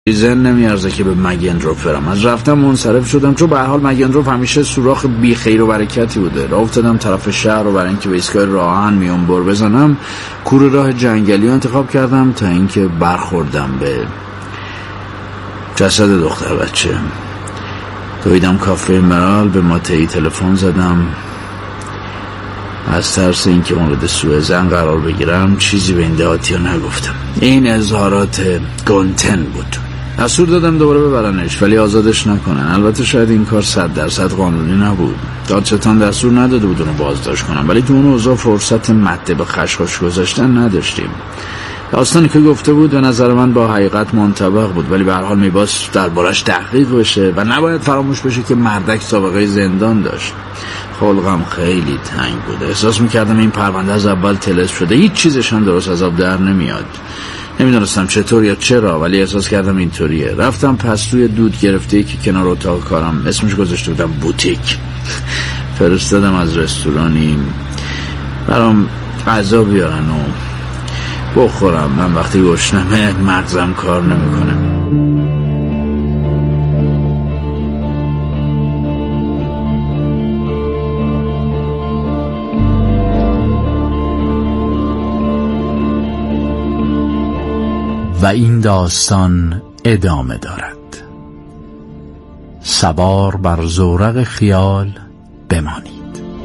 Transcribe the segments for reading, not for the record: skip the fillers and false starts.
ریزن نمیارزه که به مگندروف برم. از رفتم منصرف شدم، چون به هر حال مگندروف همیشه سوراخ بی خیر و برکتی بوده. راه افتادم طرف شهر و برای اینکه به ایستگاه راهن میانبر بزنم، کوره راه جنگلی رو انتخاب کردم تا اینکه برخوردم به جسد دختر بچه. دویدم کافه مرال، به ماتهی تلفن زدم. از ترس اینکه مورد سوء ظن قرار بگیرم چیزی به این دهاتی ها نگفتم. این اظهارات گونتن بود. دستور دادم دوباره ببرنش، ولی آزادش نکنن. البته شاید این کار 100% قانونی نبود. دادستان دستور نداده بود اونو بازداشت کنم، ولی تو اون اوضاع فرصت مته به خشخاش گذاشتن نداشتیم. داستانی که گفته بود به نظر من با حقیقت منطبق بود، ولی به هر حال میباید دربارش تحقیق بشه و نباید فراموش بشه که مردک سابقه زندان داشت. خلقم خیلی تنگ بود. احساس میکردم این پرونده از اول طلسم شده، هیچ چیزش هم درست از آب در نمیاد. نمیدونستم چطور یا چرا، ولی احساس کردم اینطوریه. رفتم پستوی دود گرفته که کنار اتاق کارم، اسمش گذاشته بودم بوتیک. فرستادم از رستورانی برام غذا بیارن و بخورم. من وقتی گشنمه مغزم کار نمیکنه. و این داستان ادامه دارد. سوار بر زورق خیال بمانید.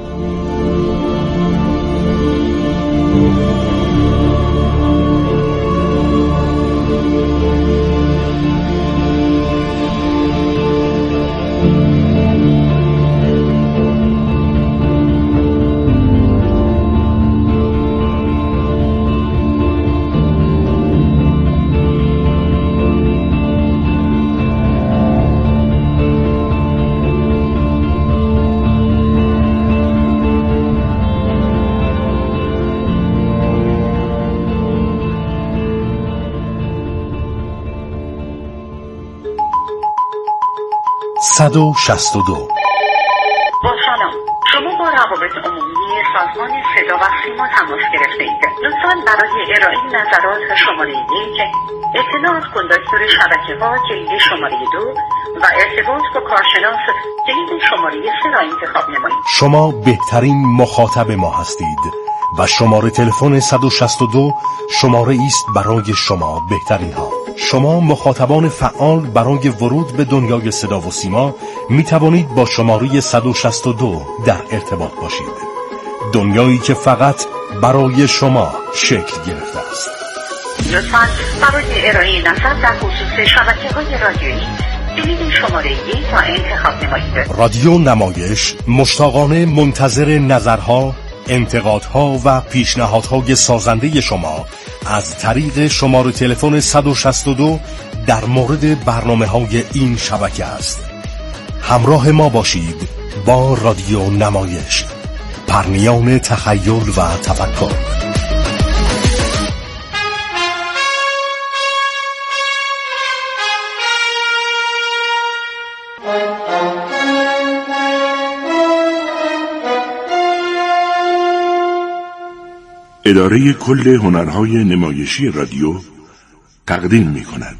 با سلام، شما با روابط عمومی سازمان صدا و سیما تماس گرفته اید. لطفاً برای ارائه نظرات شماره 1 اطلاعات کن دستور شبکه‌ها کلید شماره 2 و ارتباط با کارشناس کلید شماره 3 را انتخاب نمایید. شما بهترین مخاطب ما هستید و شماره تلفن 162 شماره است برای شما بهترین ها. شما مخاطبان فعال برای ورود به دنیای صدا و سیما می توانید با شماره 162 در ارتباط باشید. دنیایی که فقط برای شما شکل گرفته است. لطفاً برای ارائه نظر در خصوص شبکه‌های رادیویی کلید شماره 1 را انتخاب نمایید. رادیو نمایش مشتاقانه منتظر نظرها، انتقادها و پیشنهادهای سازنده شما از طریق شماره تلفن 162 در مورد برنامه‌های این شبکه است. همراه ما باشید با رادیو نمایش، پرنیان تخیل و تفکر. اداره کل هنرهای نمایشی رادیو تقدیم می کند.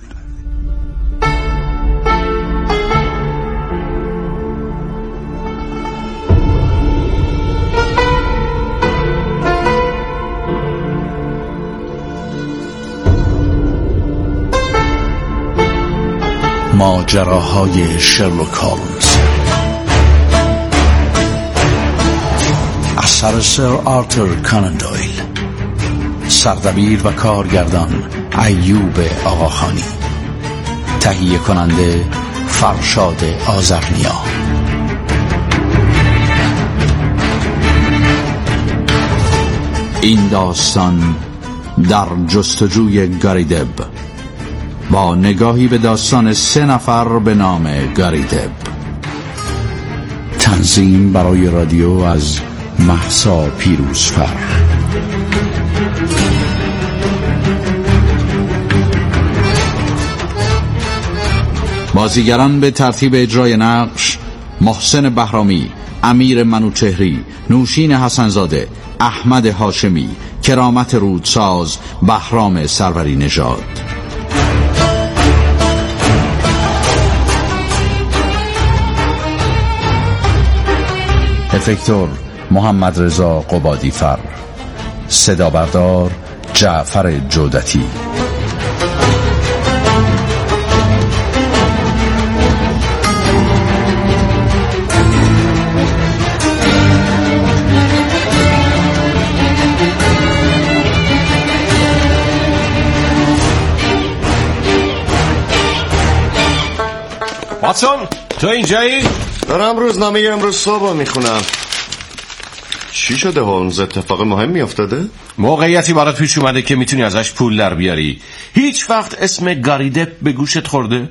ماجراهای شرلوک هولمز اثر سر آرتور کانان دویل، سردبیر و کارگردان ایوب آقاخانی، تهیه کننده فرشاد آذرنیا. این داستان در جستجوی گاری دب، با نگاهی به داستان 3 نفر به نام گاری دب. تنظیم برای رادیو از مهسا پیروزفر. بازیگران به ترتیب اجرای نقش: محسن بهرامی، امیر منوچهری، نوشین حسنزاده، احمد هاشمی، کرامت رودساز، بهرام سروری نژاد. افکتور محمد رضا قبادی فر، صدا بردار جعفر جودتی. واتسون تو اینجایی؟ دارم روزنامه امروز صبح میخونم. چی شده هولمز؟ اتفاق مهمی افتاده؟ موقعیتی برات پیش اومده که میتونی ازش پول در بیاری. هیچ وقت اسم گاریدپ به گوشت خورده؟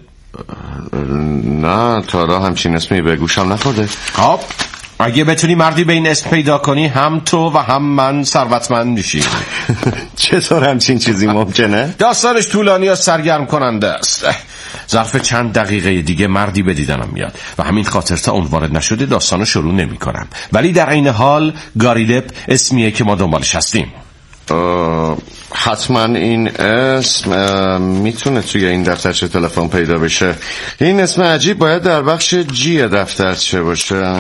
نه تا حالا همچین اسمی به گوشم نخورده. خب اگه بتونی مردی به این اسم پیدا کنی هم تو و هم من ثروتمند میشی. چطور همچین چیزی ممکنه؟ داستانش طولانی و سرگرم کننده است. ظرف چند دقیقه دیگه مردی به دیدنم میاد و همین خاطر تا اون وارد نشده داستانو شروع نمی کنم. ولی در این حال گاریدپ اسمیه که ما دنبالش هستیم. حتما این اسم میتونه توی این دفترچه تلفن پیدا بشه. این اسم عجیب باید در بخش جی دفترچه باشه.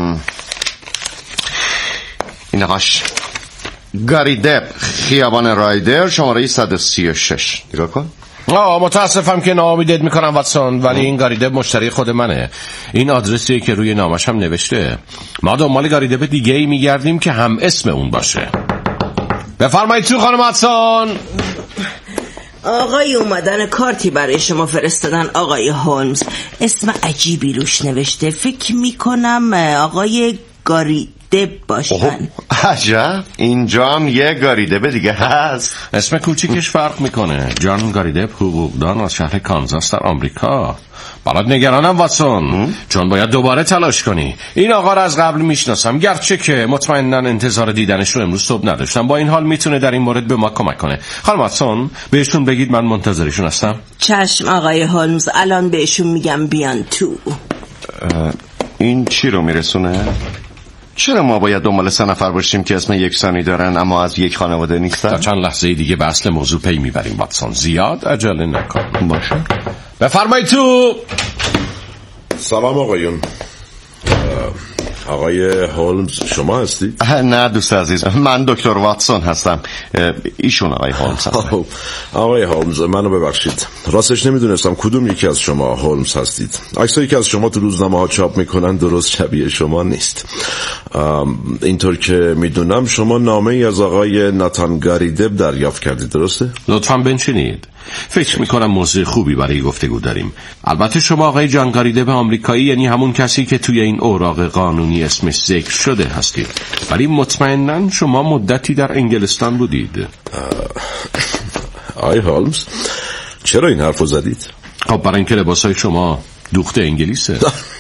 اینهاش گاریدپ، خیابان رایدر، شماره 136. نگاه کن. متاسفم که ناامیدت میکنم واتسون، ولی این گاریدپ مشتری خود منه. این آدرسیه که روی نامش هم نوشته. ما دنبال گاریدپ دیگه ای میگردیم که هم اسم اون باشه. بفرمایید تو خانم واتسون. آقای اومدن کارتی برای شما فرستادن آقای هولمز. اسم عجیبی روش نوشته. فکر میکنم آقای گاریدپ باشن. عجب، اینجا هم یه گاریدپ دیگه هست. اسم کوچیکش فرق میکنه. جان گاریدپ حقوقدان از شهر کانزاس در آمریکا. برات نگرانم واتسون، چون باید دوباره تلاش کنی. این آقا رو از قبل میشناسم، گرچه که مطمئناً انتظار دیدنش رو امروز صبح نداشتم. با این حال میتونه در این مورد به ما کمک کنه. خانم واتسون بهشون بگید من منتظرشون هستم. چشم آقای هولمز، الان بهشون میگم بیان تو. این چی رو میرسونه؟ چرا ما باید دنبال 3 نفر باشیم که اسم یکسانی دارن اما از یک خانواده نیستن؟ تا چند لحظه دیگه به اصل موضوع پی میبریم واتسون، زیاد عجله نکن. باشه. بفرمایید تو. سلام آقایون. آقای هولمز شما هستید؟ نه دوست عزیز، من دکتر واتسون هستم. ایشون آقای هولمز هستن. آقای هولمز منو ببخشید، راستش نمیدونستم کدوم یکی از شما هولمز هستید. عکسایی که از شما تو روزنامه ها چاپ میکنن درست شبیه شما نیست. اینطور که میدونم شما نامه ای از آقای ناتان گاریدپ دریافت کردید، درسته؟ لطفاً بنشینید. فکر میکنم موضوع خوبی برای گفتگو داریم. البته شما آقای جان گاریدپ آمریکایی، یعنی همون کسی که توی این اوراق قانونی اسمش ذکر شده هستید، ولی مطمئناً شما مدتی در انگلستان بودید. آقای هولمز چرا این حرفو زدید؟ خب برای اینکه لباسای شما دوخت انگلیسه.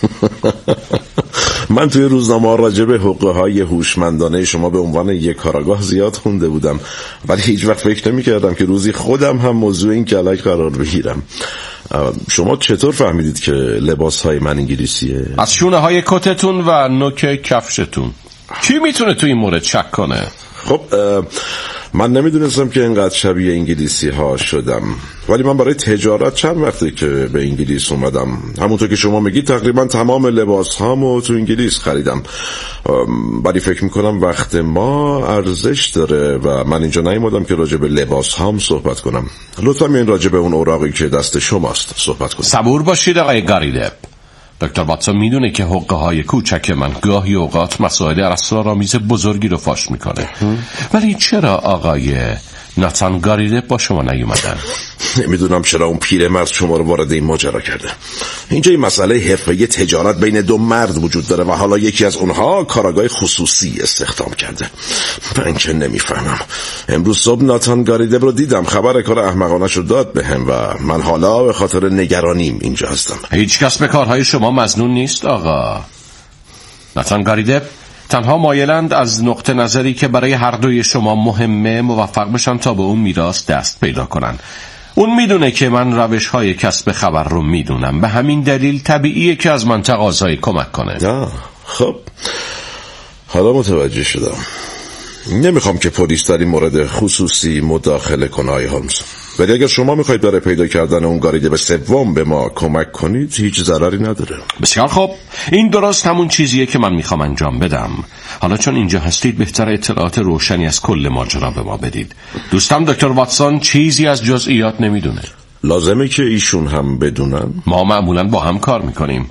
من توی روزنامه راجع به حقوق‌های هوشمندانه شما به عنوان یک کاراگاه زیاد خونده بودم، ولی هیچ وقت فکر نمی‌کردم که روزی خودم هم موضوع این کلک قرار بگیرم. شما چطور فهمیدید که لباس‌های من انگلیسیه؟ از شونه‌های کتتون و نوک کفشتون. کی میتونه توی این مورد شک کنه؟ خب من نمیدونستم که اینقدر شبیه انگلیسی ها شدم، ولی من برای تجارت چند وقته که به انگلیس اومدم. همونطور که شما میگید تقریبا تمام لباس هامو تو انگلیس خریدم، ولی فکر میکنم وقت ما ارزش داره و من اینجا نیومدم که راجع به لباس هام صحبت کنم. لطفا میان راجع به اون اوراقی که دست شماست صحبت کنم. صبور باشید آقای گاریدپ. دکتر واتسون میدونه که حقه‌های کوچک من گاهی اوقات مسائل اسرارآمیز بزرگی رو فاش میکنه. ولی چرا آقای ناتان گاریدپ با شما نیومدن؟ نمیدونم چرا اون پیرمرد شما رو وارد این ماجرا کرده. اینجا این مسئله حرفه‌ای تجارت بین 2 مرد وجود داره و حالا یکی از اونها کاراگاه خصوصی استخدام کرده. من که نمیفهمم. امروز صبح ناتان گاریدپ رو دیدم، خبر کار احمقانش رو داد بهم و من حالا به خاطر نگرانیم اینجا هستم. هیچ کس به کارهای شما مظنون نیست آقا. ناتان گاریدپ تنها مایلند از نقطه نظری که برای هر دوی شما مهمه موفق بشن تا به اون میراث دست پیدا کنن. اون میدونه که من روش‌های کسب خبر رو میدونم، به همین دلیل طبیعیه که از من تقاضای کمک کنه. خب حالا متوجه شدم. نمیخوام که پلیس در این مورد خصوصی مداخله کنه آقای هولمز، ولی اگر شما میخواید برای پیدا کردن اون گاریدب سوم به ما کمک کنید هیچ ضرری نداره. بسیار خوب، این درست همون چیزیه که من میخوام انجام بدم. حالا چون اینجا هستید بهتر اطلاعات روشنی از کل ماجرا به ما بدید. دوستم دکتر واتسون چیزی از جزئیات نمیدونه. لازمه که ایشون هم بدونن؟ ما معمولا با هم کار میکنیم.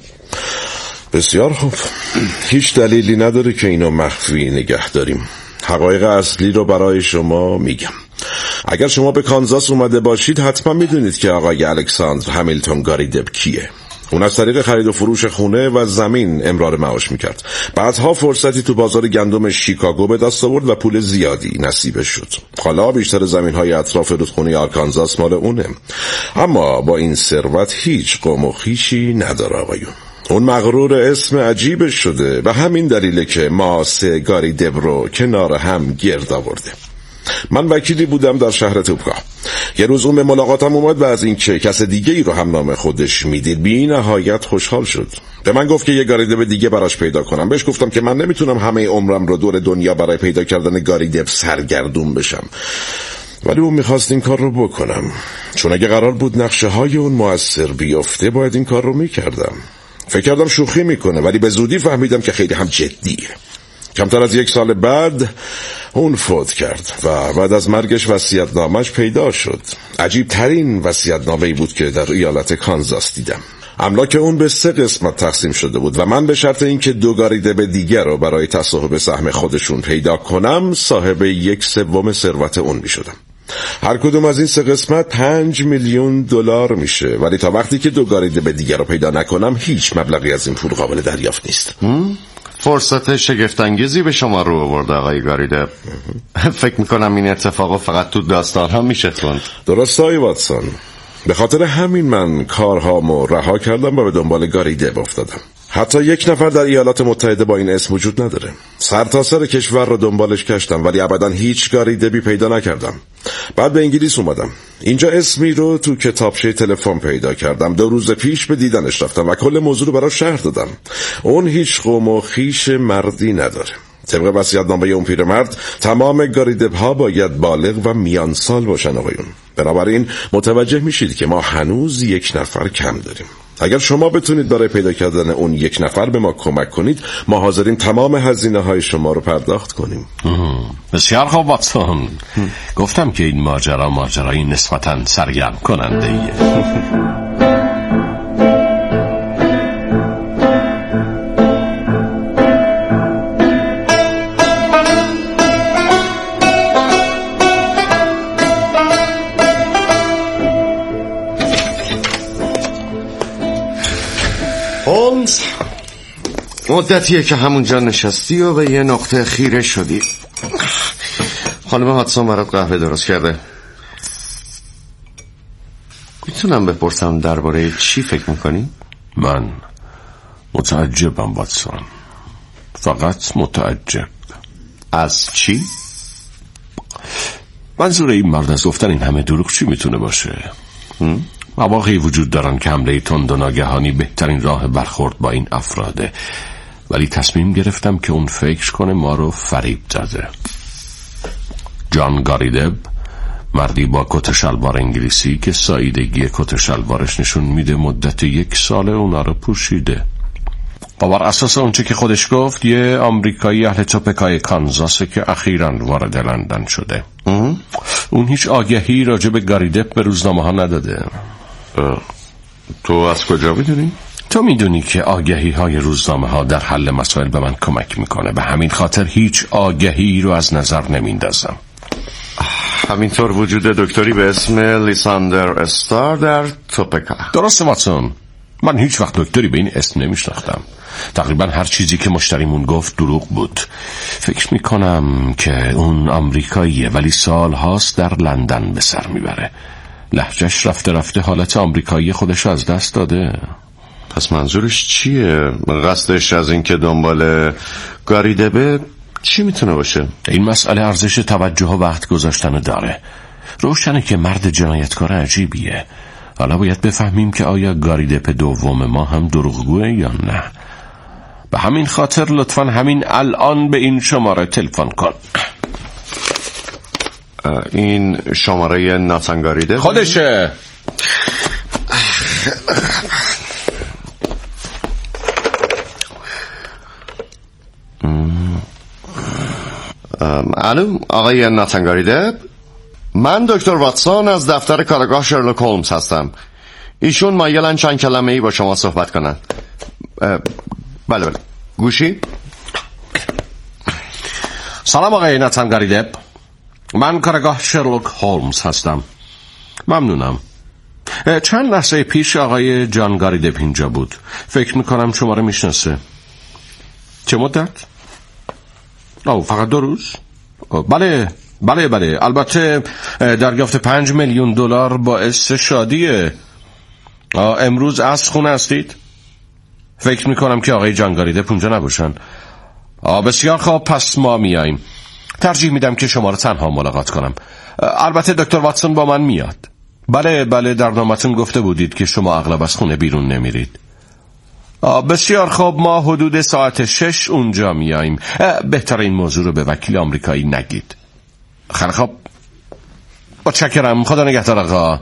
بسیار خوب، هیچ دلیلی نداره که اینو مخفی نگه داریم. حقایق اصلی رو برای شما میگم. اگر شما به کانزاس اومده باشید حتما میدونید که آقای الکساندر همیلتون گاریدب کیه. اون از طریق خرید و فروش خونه و زمین امرار معاش میکرد. بعدها فرصتی تو بازار گندم شیکاگو به دست آورد و پول زیادی نصیبش شد. حالا بیشتر زمین‌های اطراف رودخونه آرکانزاس مال اونه. اما با این ثروت هیچ قوم و خویشی نداره آقایون. اون مغرور اسم عجیبش شده و همین دلیله که ما 3 گاریدب رو کنار هم گرد آورده. من وکیلی بودم در شهر توپکا. یه روز اون به ملاقاتم اومد و از این که کس دیگه ای رو هم نام خودش میدید بی نهایت خوشحال شد. به من گفت که یه گاریدب دیگه براش پیدا کنم. بهش گفتم که من نمیتونم همه عمرم رو دور دنیا برای پیدا کردن گاریدب سرگردون بشم، ولی اون میخواست این کار رو بکنم، چون اگه قرار بود نقشه های اون مؤثر بیفته باید این کار رو میکردم. فکر کردم شوخی میکنه، ولی به زودی فهمیدم که خیلی هم جدیه. کمتر از 1 سال بعد اون فوت کرد و بعد از مرگش وصیت‌نامه‌اش پیدا شد. عجیب ترین وصیت‌نامه‌ای بود که در ایالت کانزاس دیدم. املاک اون به 3 قسمت تقسیم شده بود و من به شرط اینکه 2 گاریدب دیگر رو برای تصاحب سهم خودشون پیدا کنم صاحب 1/3 ثروت اون میشدم. هر کدوم از این 3 قسمت 5 میلیون دلار میشه، ولی تا وقتی که 2 گاریدب دیگر رو پیدا نکنم هیچ مبلغی از این پول قابل دریافت نیست. فرصت شگفت‌انگیزی به شما رو آورده آقای گاریدب. فکر میکنم این اتفاق فقط تو داستان هم میشه خوند. درست آقای واتسون، به خاطر همین من کارهامو رها کردم و به دنبال گاریدب افتادم. حتی 1 نفر در ایالات متحده با این اسم وجود نداره. سرتاسر کشور رو دنبالش گشتم ولی ابدا هیچ گاریدبی پیدا نکردم. بعد به انگلیس اومدم. اینجا اسمی رو تو کتابچه تلفن پیدا کردم. 2 روز پیش به دیدنش رفتم و کل موضوع رو براش شرح دادم. اون هیچ قوم و خویش مردی نداره. طبق وصیت‌نامه اون پیرمرد تمام گاریدب‌ها باید بالغ و میان سال باشن آقایون. بنابراین متوجه میشید که ما هنوز 1 نفر کم داریم. اگر شما بتونید برای پیدا کردن اون 1 نفر به ما کمک کنید ما حاضرین تمام هزینه‌های شما رو پرداخت کنیم. بسیار خوب واتسون. گفتم که این ماجرایی نسبتاً سرگرم کننده ایه. هولمز، مدتیه که همونجا نشستی و به یه نقطه خیره شدی. خانم هاتسون برات قهوه درست کرده. میتونم بپرسم درباره چی فکر میکنی؟ من متعجبم واتسون، فقط متعجب. از چی؟ منظور این مرد از گفتن این همه دروغ چی میتونه باشه؟ مواقعی وجود دارن که حمله تند و ناگهانی بهترین راه برخورد با این افراده، ولی تصمیم گرفتم که اون فکر کنه ما رو فریب زده. جان گاریدب، مردی با کت شلوار انگلیسی که ساییدگی کت شلوارش نشون میده مدت 1 سال اونا رو پوشیده. و بر اساس اونچه که خودش گفت یه آمریکایی اهل توپکای کانزاسه که اخیراً وارد لندن شده. اون هیچ آگهی راجع به گاریدب به روزنامه ها نداده. تو از کجا میدونی؟ تو میدونی که آگهی های روزنامه ها در حل مسائل به من کمک میکنه، به همین خاطر هیچ آگهی رو از نظر نمیندازم. همینطور وجود دکتری به اسم لیساندر استار در توپکا. درسته واتسون، من هیچ وقت دکتری به این اسم نمیشناختم. تقریبا هر چیزی که مشتریمون گفت دروغ بود. فکر میکنم که اون آمریکاییه ولی سال هاست در لندن به سر میبره. لهجهش رفته رفته حالت آمریکایی خودش از دست داده. پس منظورش چیه؟ قصدش از این که دنبال گاریدبه چی میتونه باشه؟ این مسئله ارزش توجه و وقت گذاشتن داره. روشنه که مرد جنایتکار عجیبیه. حالا باید بفهمیم که آیا گاریدب دوم ما هم دروغگوه یا نه. به همین خاطر لطفاً همین الان به این شماره تلفن کن. این شماره ناتان گاریدب خودشه. الو آقای ناتان گاریدب، من دکتر واتسون از دفتر کارگاه شرلوک هولمز هستم. ایشون مایلن چند کلمه ای با شما صحبت کنن. بله گوشی. سلام آقای ناتان گاریدب، من کارگاه شرلوک هولمز هستم. ممنونم. چند لحظه پیش آقای جان گاریدب اینجا بود. فکر میکنم شما رو میشناسه. چه مدت؟ فقط 2 روز؟ بله. البته دریافت 5 میلیون دلار باعث شادیه. امروز عصر خونه هستید؟ فکر میکنم که آقای جان گاریدب اونجا نباشن. بسیار خوب، پس ما میاییم. ترجیح میدم که شما رو تنها ملاقات کنم. البته دکتر واتسون با من میاد. بله در نامتون گفته بودید که شما اغلب از خونه بیرون نمیرید. بسیار خوب، ما حدود ساعت 6 اونجا میاییم. بهتر این موضوع رو به وکیل آمریکایی نگید. خیلی خوب، متشکرم. خدا نگهدار آقا.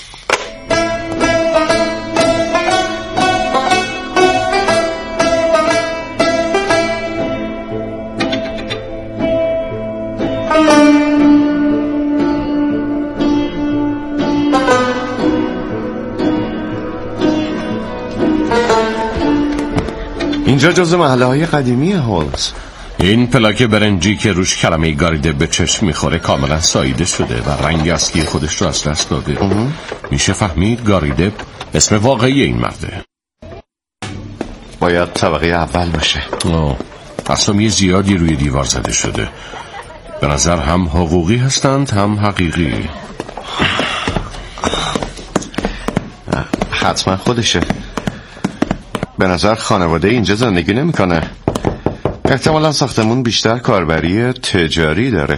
اینجا جز محله های قدیمی هولمز. این پلاک برنجی که روش کلمه گاریدب به چشم میخوره کاملا ساییده شده و رنگ اصلی خودش رو از دست داده. میشه فهمید گاریدب اسم واقعی این مرده. باید طبقه اول باشه. اسامی زیادی روی دیوار زده شده. به نظر هم حقوقی هستند هم حقیقی. حتما خودشه. به نظر خانواده اینجا زندگی نمیکنه. احتمالا ساختمون بیشتر کاربری تجاری داره.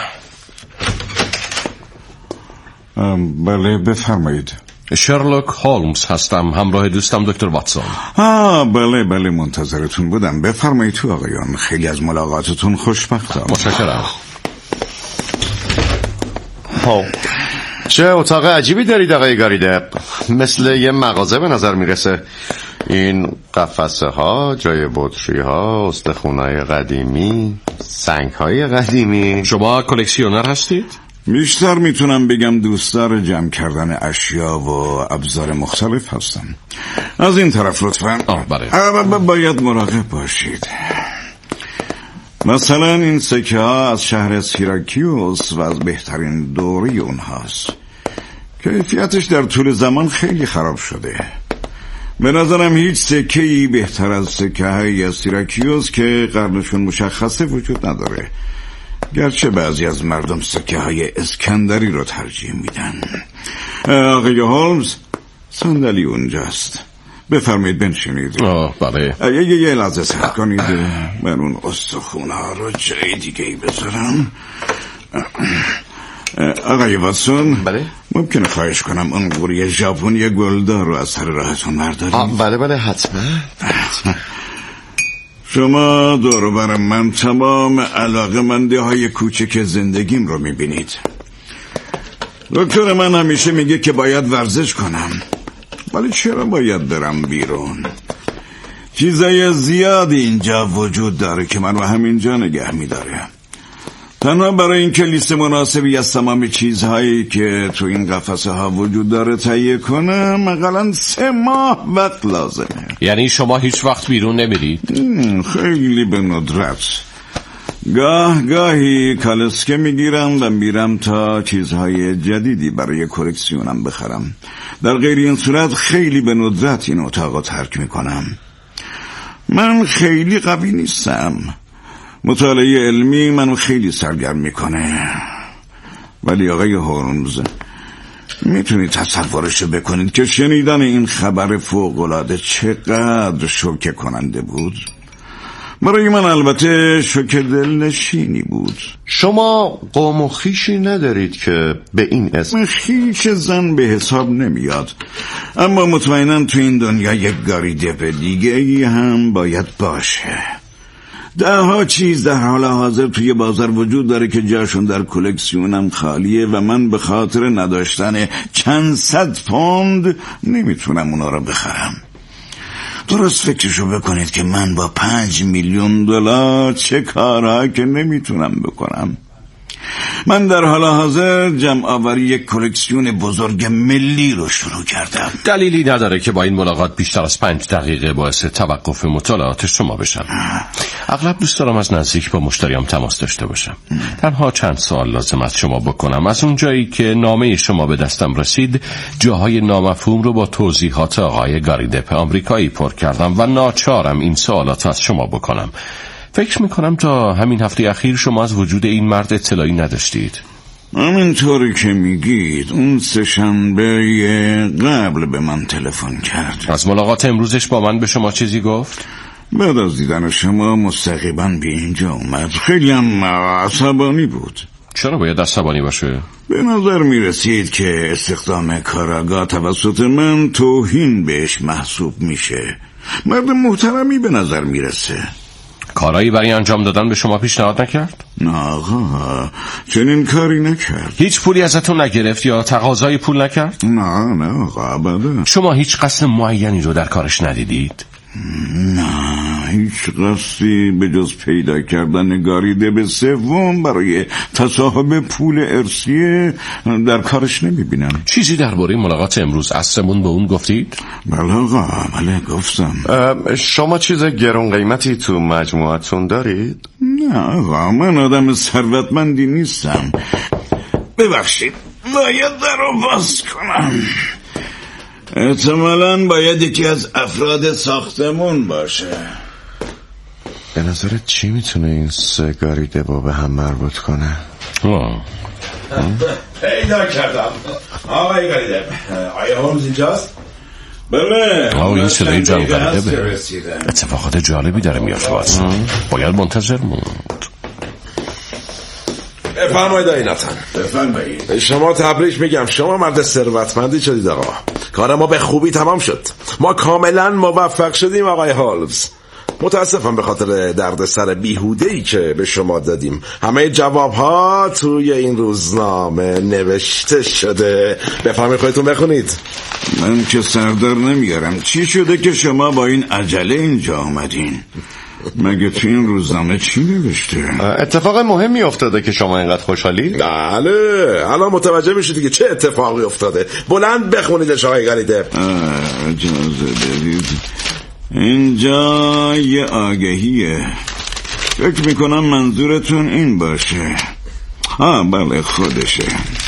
بله بفرمایید. شرلوک هولمز هستم، همراه دوستم دکتر واتسون. بله منتظرتون بودم. بفرمایید تو آقایان، خیلی از ملاقاتتون خوشبختم. متشکرم. چه اتاق عجیبی دارید آقای گاریدب، مثل یه مغازه به نظر میرسه. این قفسه ها، جای بطری ها، استخونای قدیمی، سنگ های قدیمی. شما کلکسیونر هستید؟ بیشتر میتونم بگم دوستدار جمع کردن اشیا و ابزار مختلف هستم. از این طرف لطفاً. بله. باید مراقب باشید. مثلا این سکه ها از شهر سیراکیوس و از بهترین دوره اونهاست. کیفیتش در طول زمان خیلی خراب شده. به نظرم هیچ سکه‌ای بهتر از سکه‌های از سیراکیوس که قرنشون مشخصه وجود نداره. گرچه بعضی از مردم سکه‌های اسکندری رو ترجیح میدن. آقای هولمز، صندلی اونجاست. بفرمایید بنشینید. بله. یه لحظه صبر کنید. من اون استخون‌ها رو جای دیگه‌ای بذارم. آقای واتسون، بله؟ ممکنه خواهش کنم اون قوری ژاپنی گلدار رو از سر راهتون بردارید؟ بله حتما. شما دور و بر من تمام علاقه‌مندی های کوچک زندگیم رو میبینید. دکتر من همیشه میگه که باید ورزش کنم، ولی چرا باید برم بیرون؟ چیزای زیادی اینجا وجود داره که منو همینجا نگه میداره. تنها برای این که لیست مناسبی از تمام چیزهایی که تو این قفسه ها وجود داره تهیه کنم حداقل 3 ماه وقت لازمه. یعنی شما هیچ وقت بیرون نمیرید؟ خیلی به ندرت. گاهی کالسکه میگیرم و میرم تا چیزهای جدیدی برای کلکسیونم بخرم. در غیر این صورت خیلی به ندرت این اتاق ترک میکنم. من خیلی قوی نیستم. مطالعه علمی منو خیلی سرگرم میکنه. ولی آقای هولمز، میتونید تصورشو بکنید که شنیدن این خبر فوق‌العاده چقدر شوکه کننده بود؟ برای من البته شوکه دلنشینی بود. شما قوم و خویشی ندارید که به این اسم؟ خویش زن به حساب نمیاد، اما مطمئناً تو این دنیا یک گاریدب دیگه ای هم باید باشه. 10 چیز در حال حاضر توی بازار وجود داره که جاشون در کلکسیونم خالیه و من به خاطر نداشتن چند صد پوند نمیتونم اونا رو بخرم. درست فکرشو بکنید که من با 5 میلیون دلار چه کارها که نمیتونم بکنم. من در حال حاضر جمع آوری یک کلکسیون بزرگ ملی رو شروع کردم. دلیلی نداره که با این ملاقات بیشتر از 5 دقیقه باعث توقف مطالعات شما بشم. اغلب دوست دارم از نزدیک با مشتریام تماس داشته باشم. تنها چند سوال لازم از شما بکنم. از اون جایی که نامه شما به دستم رسید، جاهای نامفهوم رو با توضیحات آقای گاریدپ آمریکایی پر کردم و ناچارم این سوالات از شما بکنم. فکر میکنم تا همین هفته اخیر شما از وجود این مرد اطلاعی نداشتید. همینطوری که میگید، اون 3 شنبه قبل به من تلفن کرد. از ملاقات امروزش با من به شما چیزی گفت؟ بعد از دیدن شما مستقیما به اینجا اومد. خیلی هم عصبانی بود. چرا باید عصبانی باشه؟ به نظر میرسید که استخدام کاراگاه توسط من توهین بهش محسوب میشه. مرد محترمی به نظر میرسه. کارایی برای انجام دادن به شما پیشنهاد نکرد؟ نه آقا، چنین کاری نکرد. هیچ پولی ازتون نگرفت یا تقاضای پول نکرد؟ نه آقا، ابدا. شما هیچ قصد معینی رو در کارش ندیدید؟ نه، هیچ قصدی به جز پیدا کردن گاریدپ سوم برای تصاحب پول ارثیه در کارش نمیبینم. چیزی درباره ملاقات امروز عصرمون به اون گفتید؟ بله آقا، بله گفتم. شما چیز گران قیمتی تو مجموعتون دارید؟ نه آقا، من آدم ثروتمندی نیستم. ببخشید، باید در رو باز کنم. احتمالاً باید یکی از افراد ساختمون باشه. به نظرت چی میتونه این 3 گاریدپ رو به هم مربوط کنه؟ پیدا کردم. آقای گاریدپ، آیا هولمز اینجاست؟ بله. این صدای جان گاریدپ. اتفاقات جالبی داره میاد واتسون. باید منتظر موند. بفرمایید آقای ناتان. بفرمایید. شما تبریک میگم، شما مرد ثروتمندی شدید آقا. کار ما به خوبی تمام شد. ما کاملا موفق شدیم آقای هولمز. متاسفم به خاطر دردسر بیهوده‌ای که به شما دادیم. همه جوابها توی این روزنامه نوشته شده. بفرمایید خودتون بخونید. من که سردار نمیارم. چی شده که شما با این عجله اینجا آمدین؟ مگه تو این روزنامه چی نوشته؟ اتفاق مهمی افتاده که شما اینقدر خوشحالی؟ بله، الان متوجه میشید که چه اتفاقی افتاده. بلند بخونیدش آقای گاریدپ. اجازه بدید، اینجا یه آگهیه. فکر میکنم منظورتون این باشه. بله خودشه.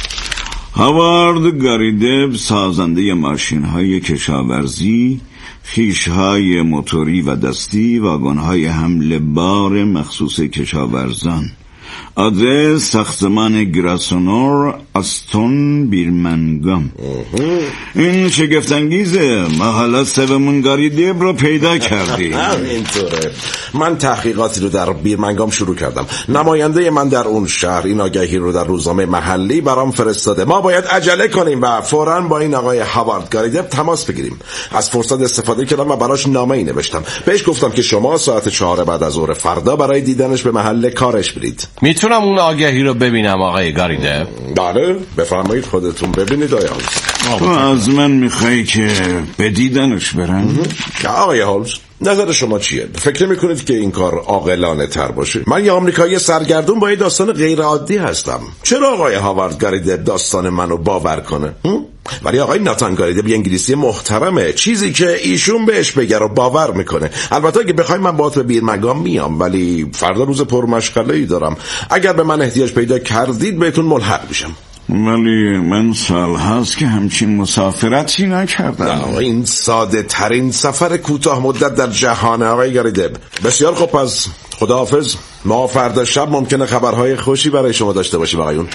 هاوارد گاریدپ، سازنده ماشین‌های کشاورزی، خیش‌های موتوری و دستی، واگن‌های حمل بار مخصوص کشاورزان. آدرس ساختمان گراسونور، استون، بیرمنگام. این شگفت‌انگیزه. ما حالا سومون گاریدپ رو پیدا کردیم. اینطوره. من تحقیقاتی رو در بیرمنگام شروع کردم. نماینده من در اون شهر این آگهی رو در روزنامه محلی برام فرستاده. ما باید عجله کنیم و فوراً با این آقای هاوارد گاریدپ تماس بگیریم. از فرصت استفاده کردم و براش نامه‌ای نوشتم. بهش گفتم که شما ساعت 4 بعد از ظهر فردا برای دیدنش به محل کارش برید. میتونم اون آگهی رو ببینم آقای گاریدپ؟ بله، بفرمایید خودتون ببینید آقای هولمز. تو از من میخوایی که به دیدنش برم؟ آقای هولمز، نظر شما چیه؟ فکر میکنید که این کار عاقلانه تر باشه؟ من یه آمریکایی سرگردون با یه داستان غیر عادی هستم. چرا آقای هاوارد گاریدپ داستان منو باور کنه؟ ولی آقای ناتان گاریدپ یه انگلیسی محترمه. چیزی که ایشون بهش بگه رو باور میکنه. البته اگه بخواید من باهات به بیرمنگام میام، ولی فردا روز پرمشغله‌ای دارم. اگر به من احتیاج پیدا کردید بهتون ملحق میشم. ولی من سال هاست که همچین مسافرتی نکردم. این ساده ترین سفر کوتاه مدت در جهان آقای گاریدپ. بسیار خوب، پس خداحافظ. ما فردا شب ممکنه خبرهای خوشی برای شما داشته باشیم آقایون.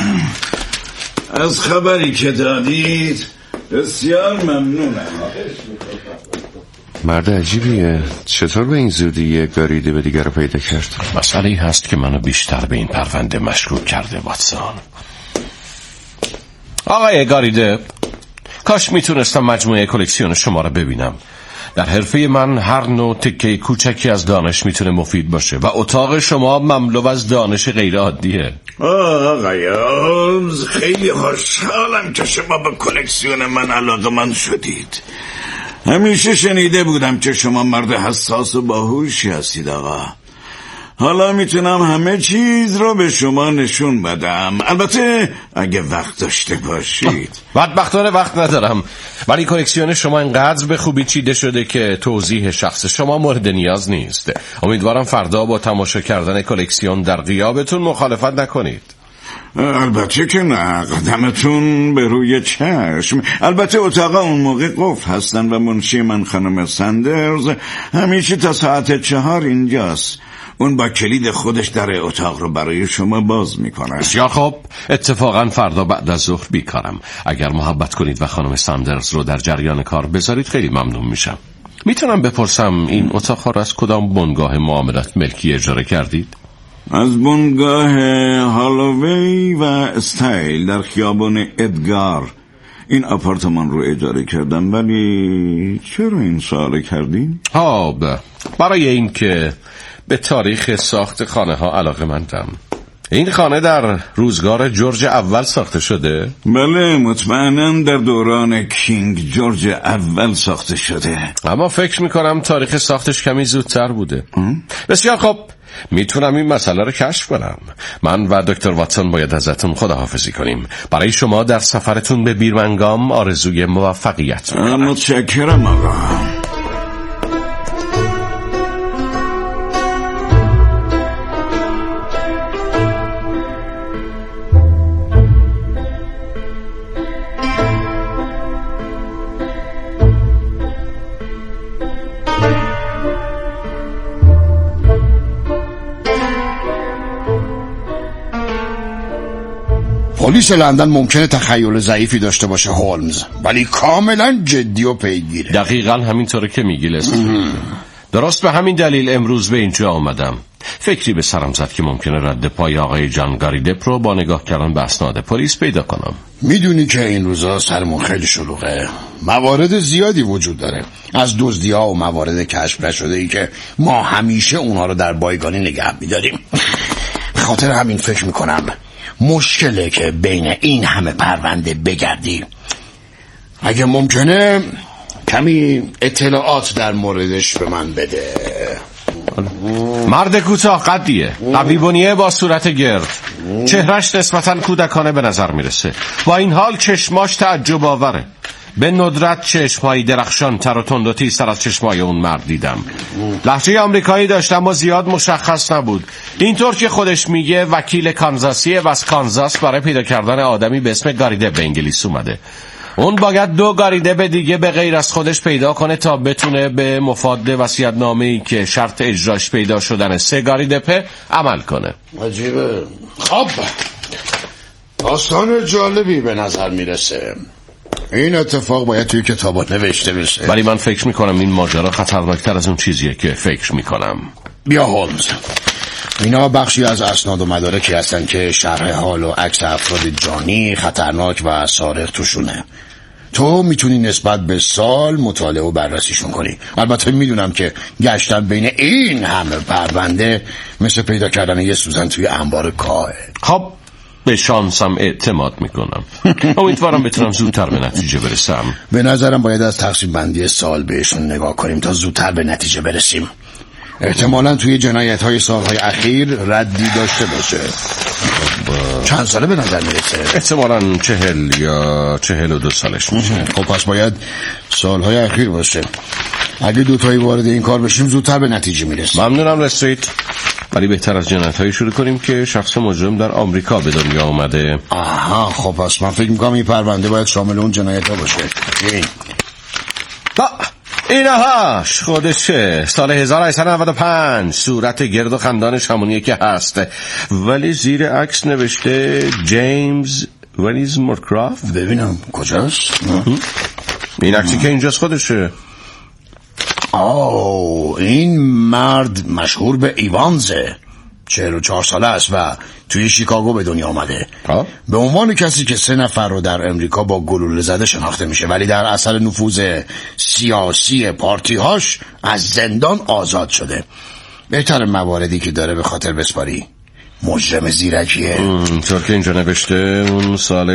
از خبری که دادید بسیار ممنونم. مرد عجیبیه. چطور به این زودی یه گاریدپ دیگر رو پیدا کرد؟ مسئله‌ای هست که منو بیشتر به این پرونده مشکوک کرده واتسون. آقای گاریدپ، کاش میتونستم مجموعه کلکسیون شما رو ببینم. در حرفه من هر نوع تکه کوچکی از دانش میتونه مفید باشه و اتاق شما مملو از دانش غیر عادیه. آقای هولمز، خیلی خوشحالم که شما به کلکسیون من علاقه‌مند شدید. همیشه شنیده بودم که شما مرد حساس و باهوشی هستید آقا. حالا میتونم همه چیز رو به شما نشون بدم، البته اگه وقت داشته باشید. بدبختانه وقت ندارم، ولی کلکسیون شما اینقدر به خوبی چیده شده که توضیح شخص شما مورد نیاز نیست. امیدوارم فردا با تماشا کردن کلکسیون در غیابتون مخالفت نکنید. البته که نه، قدمتون به روی چشم. البته اتاقا اون موقع قفل هستن و منشی من خانم ساندرز همیشه تا ساعت 4 اینجاست. اون با کلید خودش در اتاق رو برای شما باز میکنه. بسیار خوب، اتفاقا فردا بعد از ظهر بیکارم. اگر محبت کنید و خانم ساندرز رو در جریان کار بذارید خیلی ممنون میشم. میتونم بپرسم این اتاق رو از کدام بنگاه معاملات ملکی اجاره کردید؟ از بنگاه هالووی و استایل در خیابان ادگار این آپارتمان رو اجاره کردم. ولی چرا این سوال کردین؟ برای این که به تاریخ ساخت خانه ها علاقه‌مندم. این خانه در روزگار جورج اول ساخته شده؟ بله، مطمئناً در دوران کینگ جورج اول ساخته شده. اما فکر میکنم تاریخ ساختش کمی زودتر بوده. بسیار خوب، میتونم این مسئله رو کشف کنم. من و دکتر واتسون باید ازتون خداحافظی کنیم. برای شما در سفرتون به بیرمنگام آرزوی موفقیت میکنم. متشکرم آقا. پلیس لندن ممکنه تخیل ضعیفی داشته باشه هولمز، ولی کاملا جدی و پیگیره. دقیقاً همینطوره که میگی لستر. درست به همین دلیل امروز به اینجا آمدم. فکری به سرم زد که ممکنه رد پای آقای جان گاریدپ رو با نگاه کردن به اسناد پلیس پیدا کنم. میدونی که این روزا سرمون خیلی شلوغه. موارد زیادی وجود داره، از دزدی‌ها و موارد کشف نشده ای که ما همیشه اونها رو در بایگانی نگه می‌داریم. به خاطر همین فکر میکنم مشکله که بین این همه پرونده بگردی. اگه ممکنه کمی اطلاعات در موردش به من بده. مرد کوتاه قدیه، قوی بنیه، با صورت گرد، چهرش نسبتاً کودکانه به نظر میرسه. با این حال چشماش تعجب آوره. به ندرت چشمایی درخشان تر و تند و تیزتر از چشمای اون مرد دیدم. لهجه آمریکایی داشت اما زیاد مشخص نبود. اینطور که خودش میگه وکیل کانزاسیه و از کانزاس برای پیدا کردن آدمی به اسم گاریدپ به انگلیس اومده. اون باید 2 گاریدپ دیگه به غیر از خودش پیدا کنه تا بتونه به مفاد وصیت‌نامه‌ای که شرط اجراش پیدا شدن 3 گاریدپ عمل کنه. عجیبه. خب، داستان جالبی به نظر میرسه. این اتفاق باید توی کتابات نوشته بشه. ولی من فکر میکنم این ماجرا خطرناکتر از اون چیزیه که فکر میکنم. بیا هولمز، اینا بخشی از اسناد و مدارکی هستن که شرح حال و عکس افراد جانی، خطرناک و سارق توشونه. تو میتونی نسبت به سال مطالعه و بررسیشون کنی. البته میدونم که گشتن بین این همه پرونده مثل پیدا کردن یه سوزن توی انبار کاهه. خب، به شانسم اعتماد میکنم. امیدوارم بتونم زودتر به نتیجه برسم. به نظرم باید از تقسیم بندی سال بهشون نگاه کنیم تا زودتر به نتیجه برسیم. احتمالاً توی جنایت‌های سالهای اخیر ردی داشته باشه. چند ساله به نظر میرسه؟ احتمالاً 40 یا 42 سالش میشه. خب پس باید سالهای اخیر باشه. اگه دوتایی وارد این کار بشیم زودتر به نتیجه میرسیم. ممنونم رسید. ولی بهتر از جنایت‌هایی شروع کنیم که شخص مجرم در آمریکا به دنیا اومده. آها، خب پس من فکر میکنم این پرونده باید شامل اون جنایت‌ها باشه. اینهاش خودشه. سال 1895. صورت گرد و خندانش همونیه که هست، ولی زیر عکس نوشته جیمز ولیز مورکرافت. ببینم کجاست؟ این عکسی که اینجاست خودشه. این مرد مشهور به ایوانزه. 44 ساله است و توی شیکاگو به دنیا آمده. به عنوان کسی که 3 نفر رو در امریکا با گلوله زده شناخته میشه، ولی در اثر نفوذ سیاسی پارتی‌هاش از زندان آزاد شده. بهتر مواردی که داره به خاطر بسپاری. مجرم زیرکیه. طور که اینجا نوشته اون سال